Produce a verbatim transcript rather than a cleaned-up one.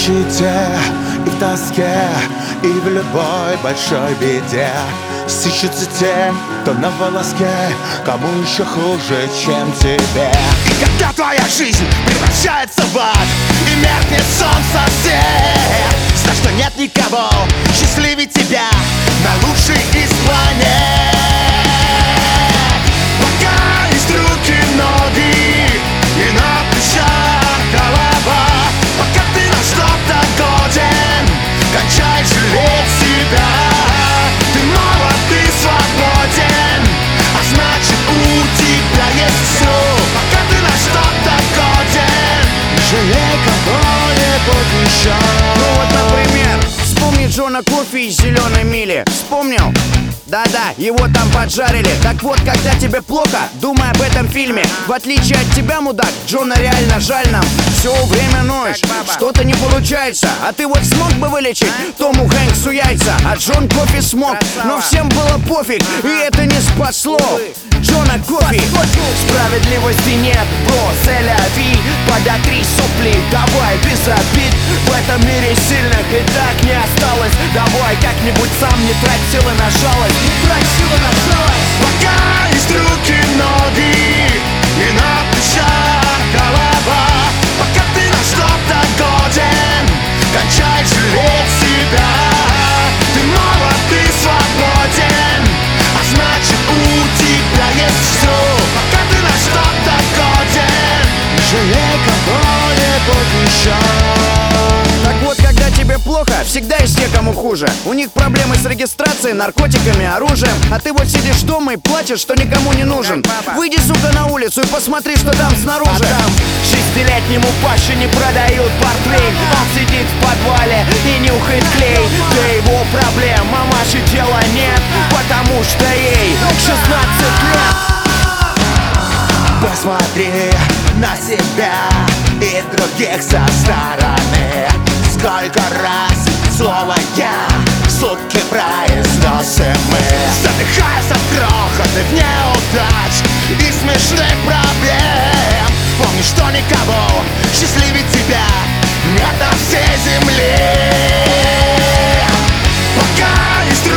нищете, и в тоске, и в любой большой беде сыщутся те, кто на волоске, кому еще хуже, чем тебе. И когда твоя жизнь превращается в ад и меркнет солнце свет, знай, что нет никого счастливее тебя на лучшей из планет. Пока есть руки, ноги и на плечах голова, пока ты на что-то годен, кончай жалеть себя. Ты молод, ты свободен, а значит у тебя есть все. Пока ты на что-то годен, не жалей кого-нибудь еще. Ну вот, например, вспомни Джона Кофи из «Зеленой мили». Вспомнил? Да-да, его там поджарили. Так вот, когда тебе плохо, думай об этом фильме. В отличие от тебя, мудак, Джона реально жаль нам. Все время ноешь, что-то не получается. А ты вот смог бы вылечить Тому Хэнксу яйца? А Джон Кофи смог, но всем было пофиг, и это не спасло Джона Кофи. Справедливости нет, бро, селяви. Подотри сопли, давай без обид. В этом мире сильных и так не осталось. Давай как-нибудь сам не трать силы на жалость. Не трать силы на жалость. Пока есть руки, ноги и на плечах голова, пока ты на что-то годен, кончай жалеть себя. Ты молод, ты свободен, а значит у тебя есть все. Пока ты на что-то годен, не жалей кого-нибудь еще. Так вот, когда тебе плохо, всегда есть те, кому хуже. У них проблемы с регистрацией, наркотиками, оружием. А ты вот сидишь дома и плачешь, что никому не нужен. Выйди, сука, на улицу и посмотри, что там снаружи. А там шестилетнему Паше не продают портвейн. Он сидит в подвале и нюхает клей. Да его проблем, мамаши дела нет, потому что ей шестнадцать лет. Посмотри на себя и других со стороны. Сколько раз слово «я» в сутки произносим мы, задыхаясь от грохота в неудач и смешных проблем. Помни, что никого счастливее тебя нет на всей земле. Пока есть